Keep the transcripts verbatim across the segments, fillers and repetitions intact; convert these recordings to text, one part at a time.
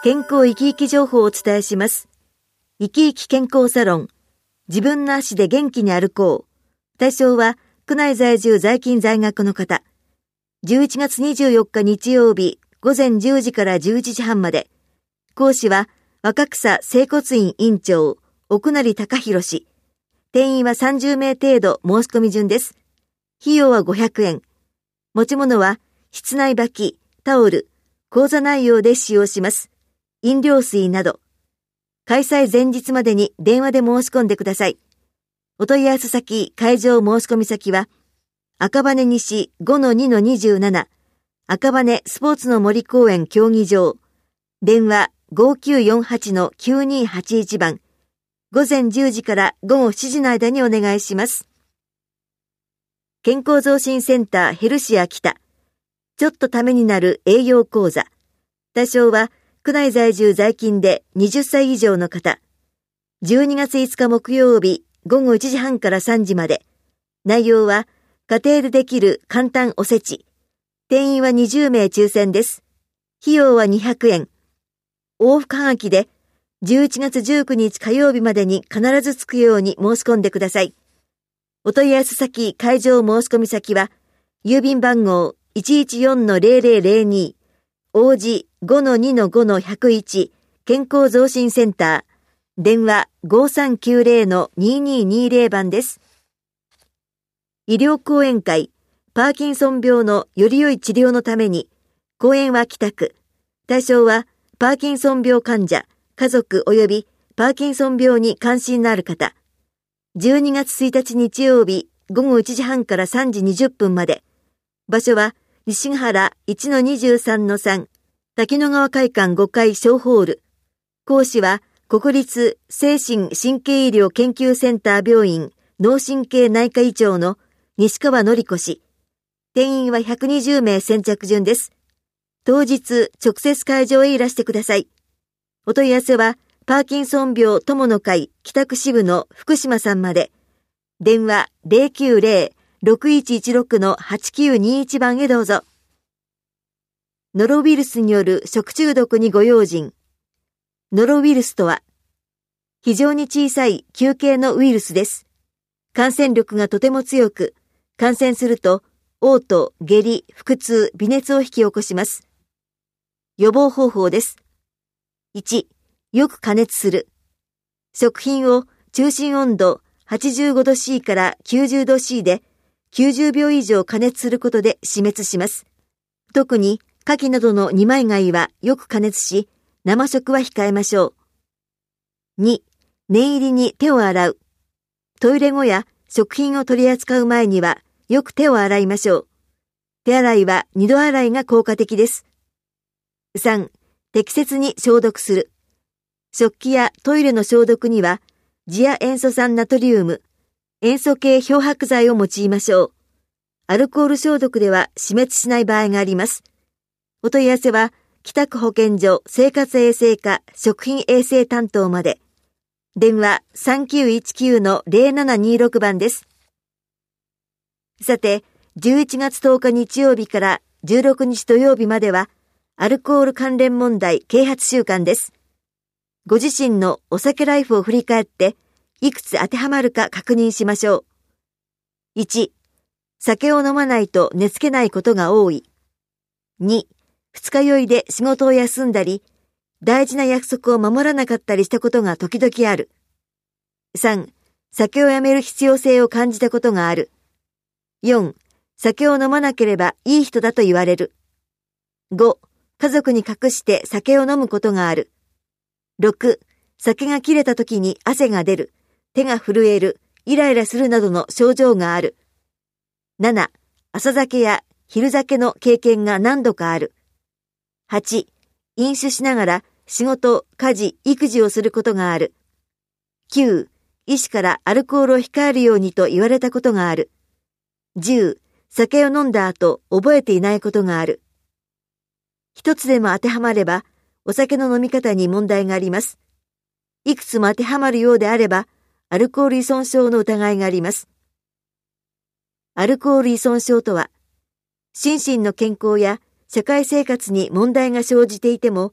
健康生き生き情報をお伝えします。生き生き健康サロン、自分の足で元気に歩こう。対象は、区内在住在勤在学の方。じゅういちがつにじゅうよっか日曜日、午前じゅうじからじゅういちじはんまで。講師は、若草整骨院院長、奥成隆弘氏。定員はさんじゅうめい程度申し込み順です。費用はごひゃくえん。持ち物は、室内履き、タオル、講座内容で使用します。飲料水など。開催前日までに電話で申し込んでください。お問い合わせ先、会場申し込み先は、赤羽西 ごのにのにじゅうなな、赤羽スポーツの森公園競技場。電話 ごきゅうよんはちのきゅうにはちいち 番。午前じゅうじから午後しちじの間にお願いします。健康増進センターヘルシア北。ちょっとためになる栄養講座。対象は、区内在住在勤ではたち以上の方。じゅうにがついつか木曜日午後いちじはんからさんじまで。内容は家庭でできる簡単おせち。定員はにじゅうめい抽選です。費用はにひゃくえん。往復はがきでじゅういちがつじゅうくにち火曜日までに必ず着くように申し込んでください。お問い合わせ先、会場申し込み先は郵便番号 いちいちよんのぜろぜろぜろに 王子 ごのにのごのひゃくいち 健康増進センター。電話 ごさんきゅうぜろのにににぜろ 番です。医療講演会、パーキンソン病のより良い治療のために、講演は北区。対象は、パーキンソン病患者、家族及びパーキンソン病に関心のある方。じゅうにがつついたち日曜日、午後いちじはんからさんじにじゅっぷんまで。場所は、西ヶ原 いちのにじゅうさんのさん、滝野川会館ごかい小ホール。講師は、国立精神神経医療研究センター病院脳神経内科医長の西川典子氏。定員はひゃくにじゅうめい先着順です。当日、直接会場へいらしてください。お問い合わせは、パーキンソン病友の会北区支部の福島さんまで。電話 ぜろきゅうぜろ ろくいちいちろくのはちきゅうにいち 番へどうぞ。ノロウイルスによる食中毒にご用心。ノロウイルスとは、非常に小さい球形のウイルスです。感染力がとても強く、感染すると、嘔吐、下痢、腹痛、微熱を引き起こします。予防方法です。いち、よく加熱する。食品を中心温度 はちじゅうごど C から きゅうじゅうど C できゅうじゅうびょう以上加熱することで死滅します。特に、牡蠣などの二枚貝はよく加熱し、生食は控えましょう。に、念入りに手を洗う。トイレ後や食品を取り扱う前にはよく手を洗いましょう。手洗いは二度洗いが効果的です。さん、適切に消毒する。食器やトイレの消毒には、次亜塩素酸ナトリウム、塩素系漂白剤を用いましょう。アルコール消毒では死滅しない場合があります。お問い合わせは、北区保健所生活衛生課食品衛生担当まで。電話 さんきゅういちきゅうのぜろななにろく 番です。さて、じゅういちがつとおか日曜日からじゅうろくにち土曜日までは、アルコール関連問題啓発週間です。ご自身のお酒ライフを振り返って、いくつ当てはまるか確認しましょう。いち、酒を飲まないと寝つけないことが多い。に、二日酔いで仕事を休んだり、大事な約束を守らなかったりしたことが時々ある。さん、酒をやめる必要性を感じたことがある。よん、酒を飲まなければいい人だと言われる。ご、家族に隠して酒を飲むことがある。ろく、酒が切れた時に汗が出る、手が震える、イライラするなどの症状がある。なな、朝酒や昼酒の経験が何度かある。はち、飲酒しながら仕事、家事、育児をすることがある。きゅう、医師からアルコールを控えるようにと言われたことがある。じゅう、酒を飲んだ後覚えていないことがある。一つでも当てはまれば、お酒の飲み方に問題があります。いくつも当てはまるようであれば、アルコール依存症の疑いがあります。アルコール依存症とは、心身の健康や社会生活に問題が生じていても、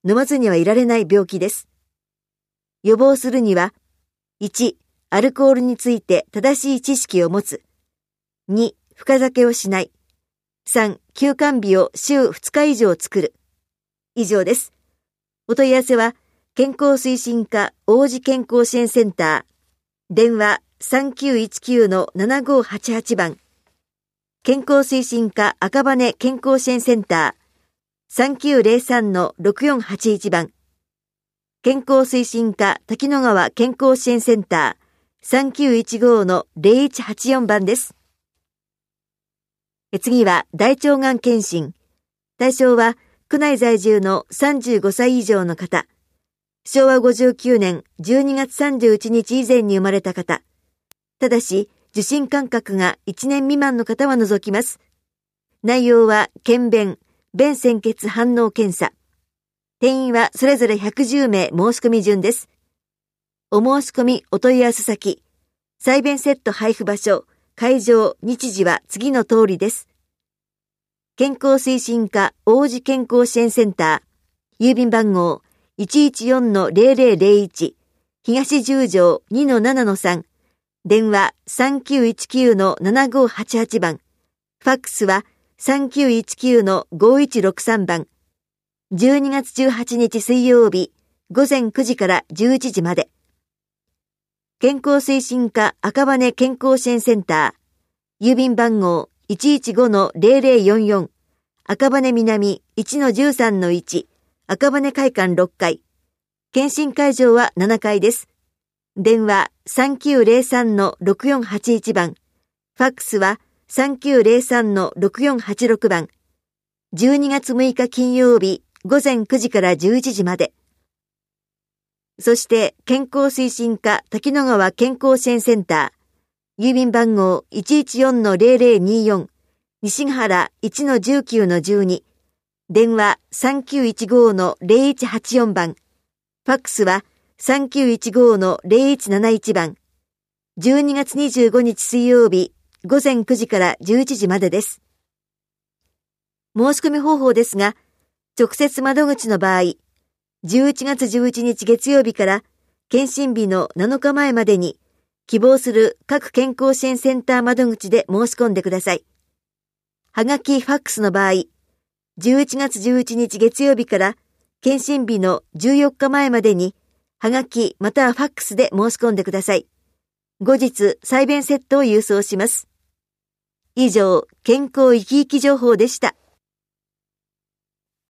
飲まずにはいられない病気です。予防するには、いち、アルコールについて正しい知識を持つ。に、深酒をしない。さん、休肝日を週ふつか以上作る。以上です。お問い合わせは、健康推進課王子健康支援センター。電話 さんきゅういちきゅうのななごはちはち 番。健康推進課赤羽健康支援センター。さんきゅうゼロさんのろくよんはちいち 番。健康推進課滝野川健康支援センター。さんきゅういちごのゼロいちはちよん 番です。次は大腸がん検診。対象は区内在住のさんじゅうごさい以上の方。しょうわごじゅうきゅうねんじゅうにがつさんじゅういちにち以前に生まれた方。ただし、受診間隔がいちねん未満の方は除きます。内容は検便、便潜血反応検査。定員はそれぞれひゃくじゅうめい申し込み順です。お申し込みお問い合わせ先、細便セット配布場所、会場、日時は次の通りです。健康推進課王子健康支援センター、郵便番号 いちいちよんのゼロゼロゼロいち、東十条 にのななのさん、電話 さんきゅういちきゅうのななごはちはち 番、ファックスは さんきゅういちきゅうのごいちろくさん 番、じゅうにがつじゅうはちにち水曜日、ごぜんくじからじゅういちじまで。健康推進課赤羽健康支援センター、郵便番号 いちいちごのゼロゼロよんよん、赤羽南 いちのじゅうさんのいち、赤羽会館ろっかい。検診会場はななかいです。電話 さんきゅうゼロさんのろくよんはちいち 番。ファックスは さんきゅうゼロさんのろくよんはちろく 番。じゅうにがつむいか金曜日ごぜんくじからじゅういちじまで。そして健康推進課滝野川健康支援センター。郵便番号 いちいちよんのゼロゼロによん、西ヶ原 いちのじゅうきゅうのじゅうに、電話 さんきゅういちごのゼロいちはちよん 番、ファックスは さんきゅういちごのゼロいちなないち 番、じゅうにがつにじゅうごにち水曜日ごぜんくじからじゅういちじまでです。申し込み方法ですが、直接窓口の場合、じゅういちがつじゅういちにち月曜日から検診日のなのかまえまでに、希望する各健康支援センター窓口で申し込んでください。はがきファックスの場合、じゅういちがつじゅういちにち月曜日から検診日のじゅうよっかまえまでに、はがきまたはファックスで申し込んでください。後日、細便セットを郵送します。以上、健康生き生き情報でした。